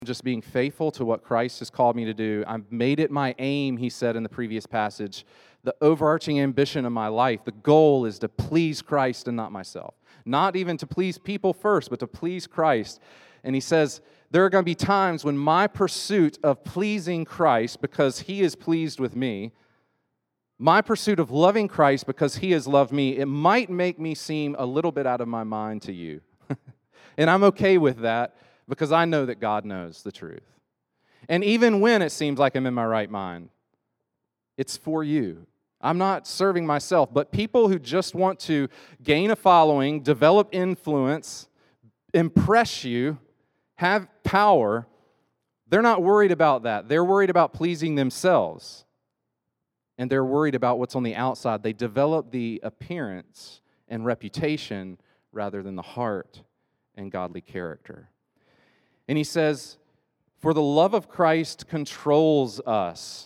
just being faithful to what Christ has called me to do. I've made it my aim, he said in the previous passage. The overarching ambition of my life, the goal is to please Christ and not myself. Not even to please people first, but to please Christ. And he says, there are going to be times when my pursuit of pleasing Christ, because he is pleased with me, my pursuit of loving Christ because he has loved me, it might make me seem a little bit out of my mind to you. And I'm okay with that because I know that God knows the truth. And even when it seems like I'm in my right mind, it's for you. I'm not serving myself, but people who just want to gain a following, develop influence, impress you, have power, they're not worried about that. They're worried about pleasing themselves. And they're worried about what's on the outside. They develop the appearance and reputation rather than the heart and godly character. And he says, for the love of Christ controls us.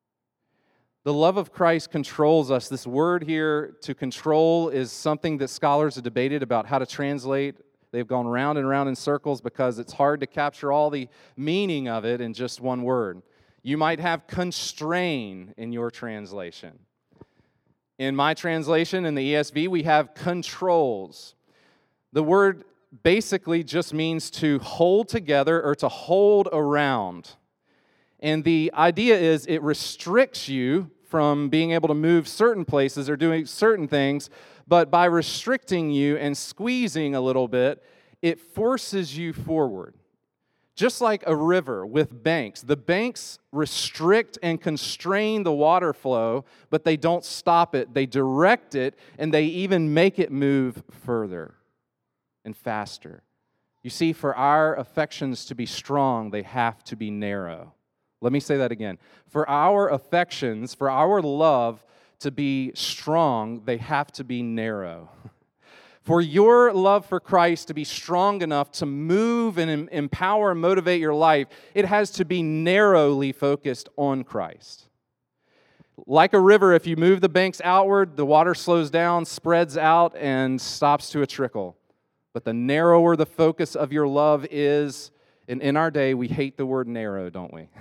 The love of Christ controls us. This word here, to control, is something that scholars have debated about how to translate. They've gone round and round in circles because it's hard to capture all the meaning of it in just one word. You might have constrain in your translation. In my translation, in the ESV, we have controls. The word basically just means to hold together or to hold around. And the idea is it restricts you from being able to move certain places or doing certain things, but by restricting you and squeezing a little bit, it forces you forward. Just like a river with banks, the banks restrict and constrain the water flow, but they don't stop it. They direct it, and they even make it move further and faster. You see, for our affections to be strong, they have to be narrow. Let me say that again. For our affections, for our love to be strong, they have to be narrow. For your love for Christ to be strong enough to move and empower and motivate your life, it has to be narrowly focused on Christ. Like a river, if you move the banks outward, the water slows down, spreads out, and stops to a trickle. But the narrower the focus of your love is, and in our day, we hate the word narrow, don't we?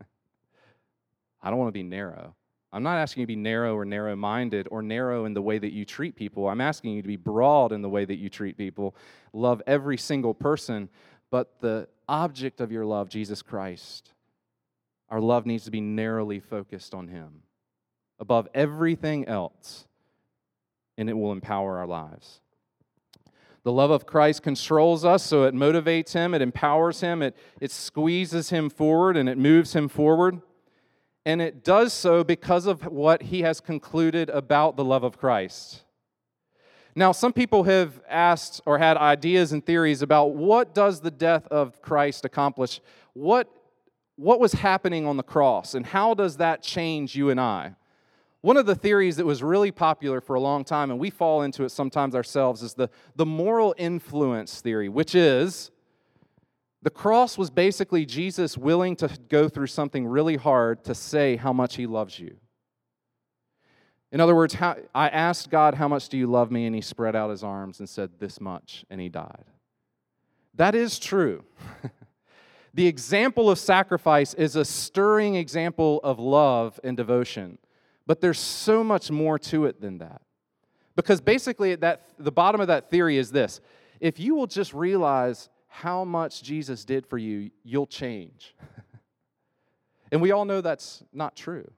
I don't want to be narrow. I'm not asking you to be narrow or narrow-minded or narrow in the way that you treat people. I'm asking you to be broad in the way that you treat people. Love every single person, but the object of your love, Jesus Christ, our love needs to be narrowly focused on Him above everything else, and it will empower our lives. The love of Christ controls us, so it motivates Him, it empowers Him, it squeezes Him forward, and it moves Him forward. And it does so because of what he has concluded about the love of Christ. Now, some people have asked or had ideas and theories about what does the death of Christ accomplish? What was happening on the cross, and how does that change you and I? One of the theories that was really popular for a long time, and we fall into it sometimes ourselves, is the moral influence theory, which is the cross was basically Jesus willing to go through something really hard to say how much He loves you. In other words, I asked God, how much do you love me? And He spread out His arms and said, this much, and He died. That is true. The example of sacrifice is a stirring example of love and devotion. But there's so much more to it than that. Because basically, the bottom of that theory is this. If you will just realize how much Jesus did for you, you'll change. And we all know that's not true.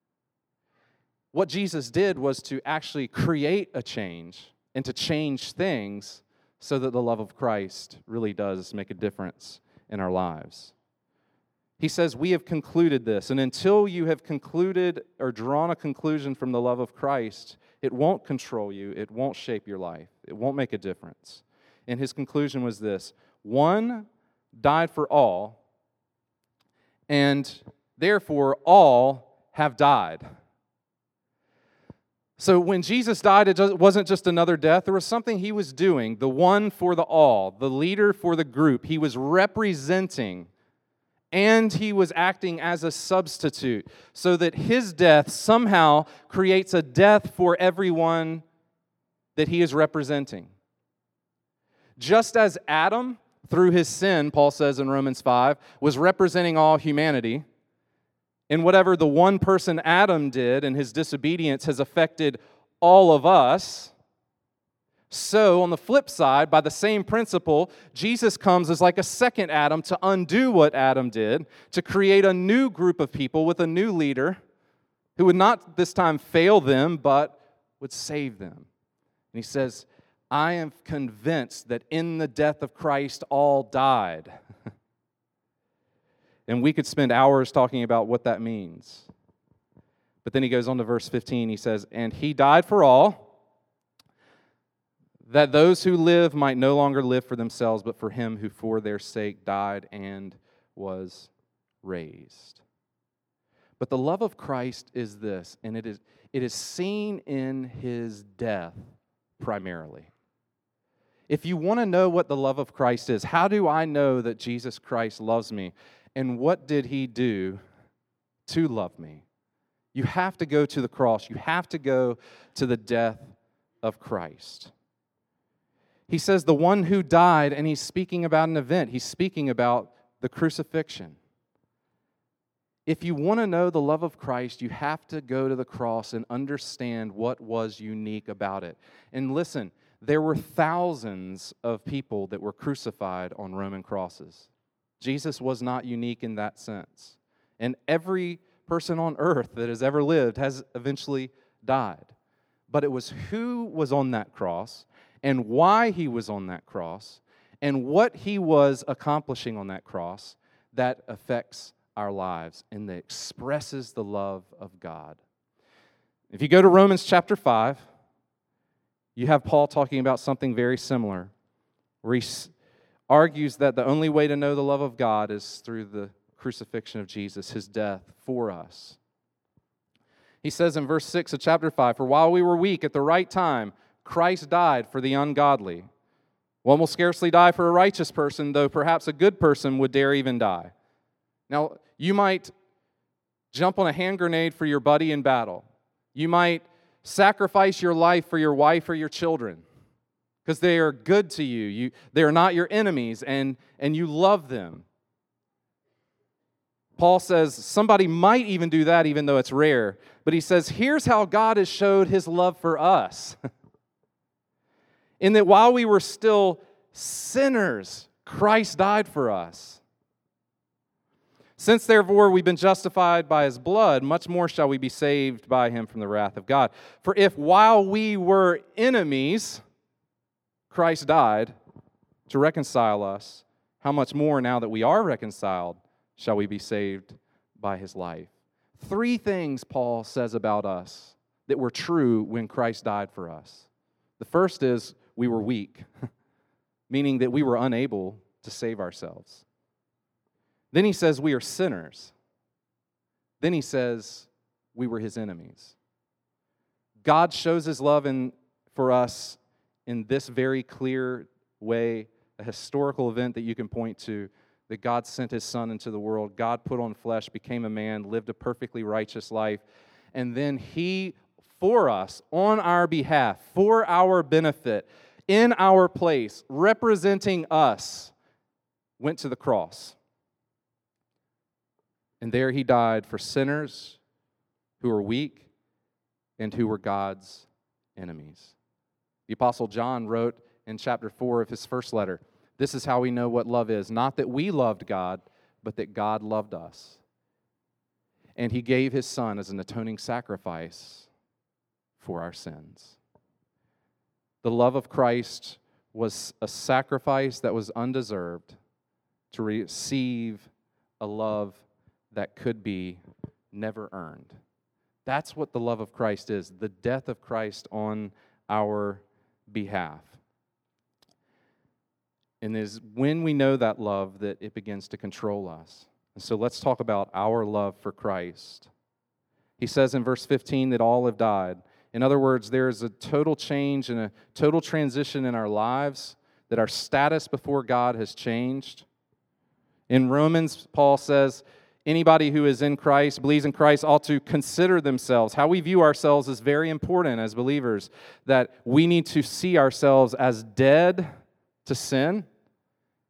What Jesus did was to actually create a change and to change things so that the love of Christ really does make a difference in our lives. He says, we have concluded this, and until you have concluded or drawn a conclusion from the love of Christ, it won't control you, it won't shape your life, it won't make a difference. And his conclusion was this: one died for all, and therefore all have died. So when Jesus died, it wasn't just another death. There was something He was doing, the one for the all, the leader for the group. He was representing, and He was acting as a substitute, so that His death somehow creates a death for everyone that He is representing. Just as Adam through his sin, Paul says in Romans 5, was representing all humanity. And whatever the one person Adam did and his disobedience has affected all of us. So, on the flip side, by the same principle, Jesus comes as like a second Adam to undo what Adam did, to create a new group of people with a new leader who would not this time fail them, but would save them. And he says, I am convinced that in the death of Christ, all died. And we could spend hours talking about what that means. But then he goes on to verse 15, he says, and he died for all, that those who live might no longer live for themselves, but for him who for their sake died and was raised. But the love of Christ is this, and it is seen in his death primarily. If you want to know what the love of Christ is, how do I know that Jesus Christ loves me? And what did he do to love me? You have to go to the cross. You have to go to the death of Christ. He says the one who died, and he's speaking about an event. He's speaking about the crucifixion. If you want to know the love of Christ, you have to go to the cross and understand what was unique about it. And listen, there were thousands of people that were crucified on Roman crosses. Jesus was not unique in that sense. And every person on earth that has ever lived has eventually died. But it was who was on that cross, and why he was on that cross, and what he was accomplishing on that cross that affects our lives and that expresses the love of God. If you go to Romans chapter 5, you have Paul talking about something very similar, where he argues that the only way to know the love of God is through the crucifixion of Jesus, his death for us. He says in verse 6 of chapter 5, for while we were weak at the right time, Christ died for the ungodly. One will scarcely die for a righteous person, though perhaps a good person would dare even die. Now, you might jump on a hand grenade for your buddy in battle. You might sacrifice your life for your wife or your children because they are good to you. They are not your enemies, and you love them. Paul says somebody might even do that, even though it's rare. But he says, here's how God has showed his love for us. In that while we were still sinners, Christ died for us. Since therefore we've been justified by his blood, much more shall we be saved by him from the wrath of God. For if while we were enemies, Christ died to reconcile us, how much more now that we are reconciled shall we be saved by his life? 3 things Paul says about us that were true when Christ died for us. The first is we were weak, meaning that we were unable to save ourselves. Then he says we are sinners. Then he says we were his enemies. God shows his love for us in this very clear way, a historical event that you can point to, that God sent his Son into the world. God put on flesh, became a man, lived a perfectly righteous life, and then he, for us, on our behalf, for our benefit, in our place, representing us, went to the cross. And there he died for sinners who were weak and who were God's enemies. The Apostle John wrote in chapter 4 of his first letter, this is how we know what love is, not that we loved God, but that God loved us. And he gave his Son as an atoning sacrifice for our sins. The love of Christ was a sacrifice that was undeserved to receive a love that could be never earned. That's what the love of Christ is, the death of Christ on our behalf. And it is when we know that love that it begins to control us. And so let's talk about our love for Christ. He says in verse 15 that all have died. In other words, there is a total change and a total transition in our lives, that our status before God has changed. In Romans, Paul says, anybody who is in Christ, believes in Christ, ought to consider themselves. How we view ourselves is very important as believers, that we need to see ourselves as dead to sin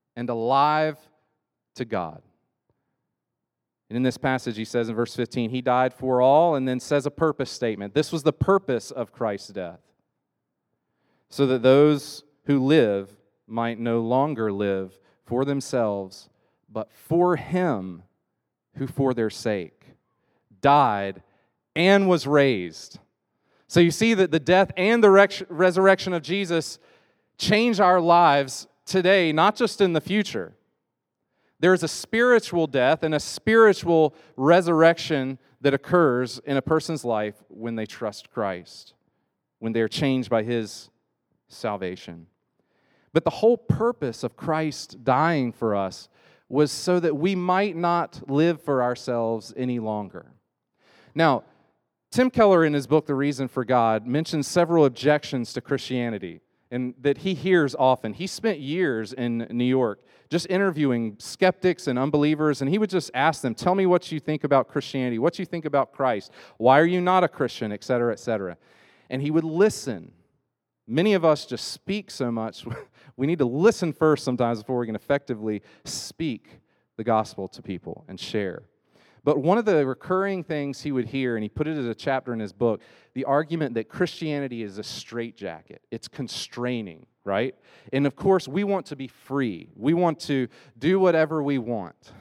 and alive to God. And in this passage, he says in verse 15, he died for all, and then says a purpose statement. This was the purpose of Christ's death, so that those who live might no longer live for themselves, but for him who for their sake died and was raised. So you see that the death and the resurrection of Jesus change our lives today, not just in the future. There is a spiritual death and a spiritual resurrection that occurs in a person's life when they trust Christ, when they are changed by his salvation. But the whole purpose of Christ dying for us was so that we might not live for ourselves any longer. Now, Tim Keller, in his book, The Reason for God, mentions several objections to Christianity and that he hears often. He spent years in New York just interviewing skeptics and unbelievers, and he would just ask them, tell me what you think about Christianity, what you think about Christ, why are you not a Christian, et cetera, et cetera. And he would listen. Many of us just speak so much. We need to listen first sometimes before we can effectively speak the gospel to people and share. But one of the recurring things he would hear, and he put it as a chapter in his book, the argument that Christianity is a straitjacket. It's constraining, right? And of course, we want to be free. We want to do whatever we want.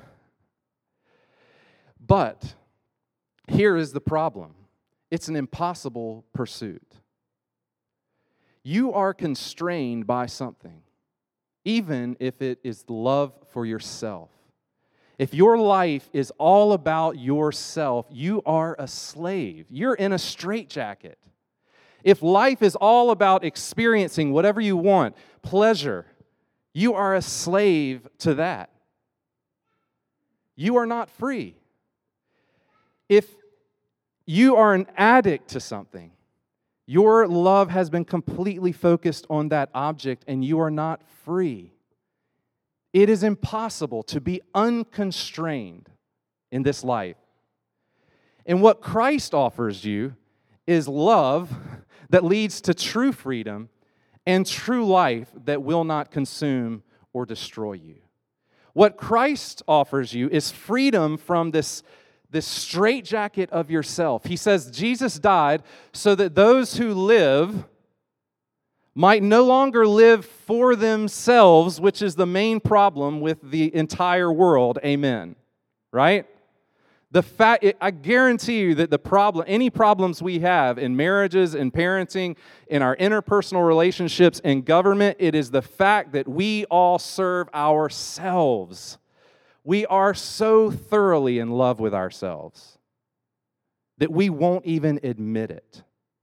But here is the problem. It's an impossible pursuit. You are constrained by something, even if it is love for yourself. If your life is all about yourself, you are a slave. You're in a straitjacket. If life is all about experiencing whatever you want, pleasure, you are a slave to that. You are not free. If you are an addict to something, your love has been completely focused on that object and you are not free. It is impossible to be unconstrained in this life. And what Christ offers you is love that leads to true freedom and true life that will not consume or destroy you. What Christ offers you is freedom from this straitjacket of yourself. He says Jesus died so that those who live might no longer live for themselves, which is the main problem with the entire world. Amen. Right? I guarantee you that any problems we have in marriages, in parenting, in our interpersonal relationships, in government, it is the fact that we all serve ourselves. We are so thoroughly in love with ourselves that we won't even admit it.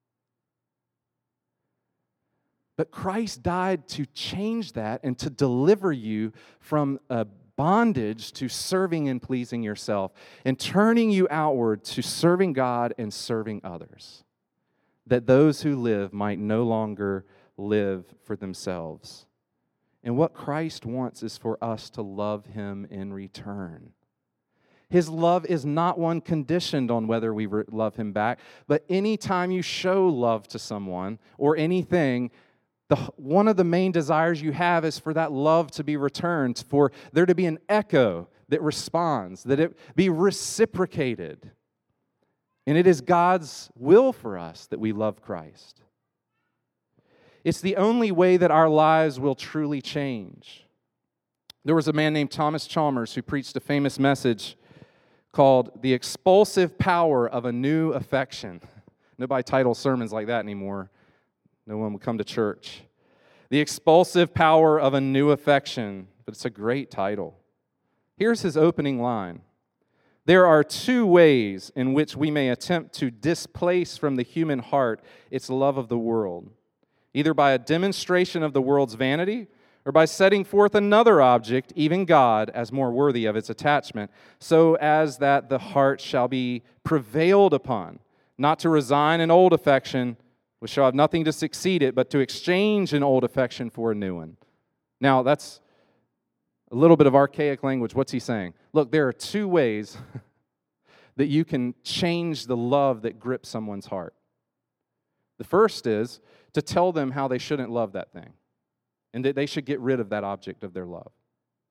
But Christ died to change that and to deliver you from a bondage to serving and pleasing yourself and turning you outward to serving God and serving others, that those who live might no longer live for themselves. And what Christ wants is for us to love Him in return. His love is not one conditioned on whether we love Him back, but anytime you show love to someone or anything, one of the main desires you have is for that love to be returned, for there to be an echo that responds, that it be reciprocated. And it is God's will for us that we love Christ. It's the only way that our lives will truly change. There was a man named Thomas Chalmers who preached a famous message called The Expulsive Power of a New Affection. Nobody titles sermons like that anymore. No one would come to church. The Expulsive Power of a New Affection. But it's a great title. Here's his opening line. There are two ways in which we may attempt to displace from the human heart its love of the world. Either by a demonstration of the world's vanity, or by setting forth another object, even God, as more worthy of its attachment, so as that the heart shall be prevailed upon, not to resign an old affection, which shall have nothing to succeed it, but to exchange an old affection for a new one. Now, that's a little bit of archaic language. What's he saying? Look, there are two ways that you can change the love that grips someone's heart. The first is to tell them how they shouldn't love that thing and that they should get rid of that object of their love.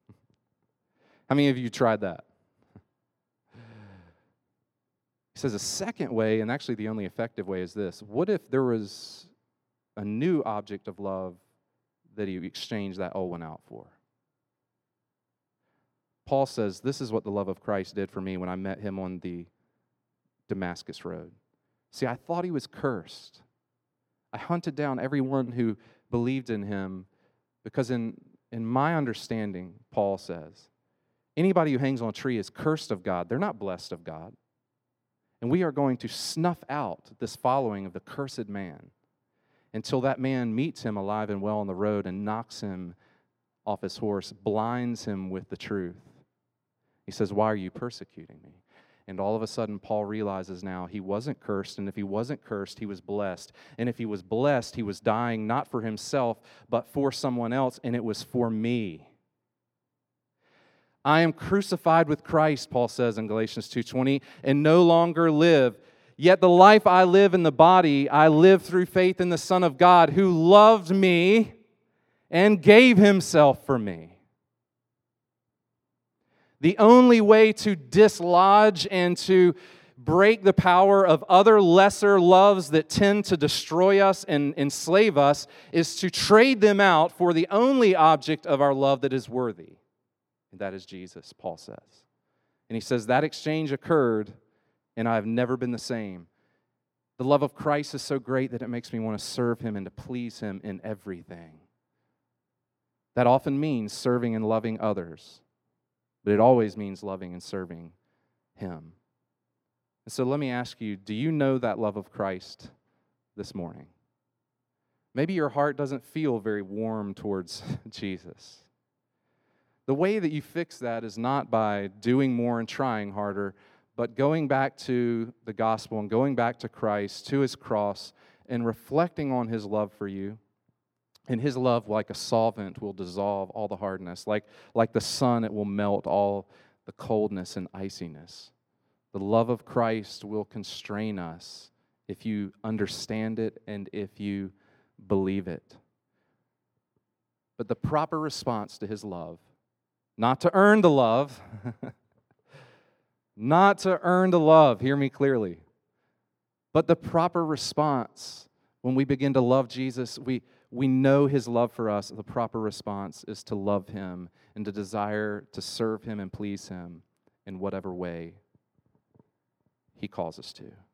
How many of you tried that? He says a second way, and actually the only effective way, is this. What if there was a new object of love that he exchanged that old one out for? Paul says, this is what the love of Christ did for me when I met him on the Damascus road. See, I thought he was cursed. I hunted down everyone who believed in him because in my understanding, Paul says, anybody who hangs on a tree is cursed of God. They're not blessed of God. And we are going to snuff out this following of the cursed man until that man meets him alive and well on the road and knocks him off his horse, blinds him with the truth. He says, why are you persecuting me? And all of a sudden, Paul realizes now he wasn't cursed, and if he wasn't cursed, he was blessed. And if he was blessed, he was dying not for himself, but for someone else, and it was for me. I am crucified with Christ, Paul says in Galatians 2:20, and no longer live. Yet the life I live in the body, I live through faith in the Son of God, who loved me and gave himself for me. The only way to dislodge and to break the power of other lesser loves that tend to destroy us and enslave us is to trade them out for the only object of our love that is worthy. And that is Jesus, Paul says. And he says that exchange occurred, and I have never been the same. The love of Christ is so great that it makes me want to serve him and to please him in everything. That often means serving and loving others, but it always means loving and serving him. And so let me ask you, do you know that love of Christ this morning? Maybe your heart doesn't feel very warm towards Jesus. The way that you fix that is not by doing more and trying harder, but going back to the gospel and going back to Christ, to his cross, and reflecting on his love for you. And his love, like a solvent, will dissolve all the hardness. Like the sun, it will melt all the coldness and iciness. The love of Christ will constrain us if you understand it and if you believe it. But the proper response to his love, not to earn the love, not to earn the love, hear me clearly, but the proper response when we begin to love Jesus, we know his love for us. The proper response is to love him and to desire to serve him and please him in whatever way he calls us to.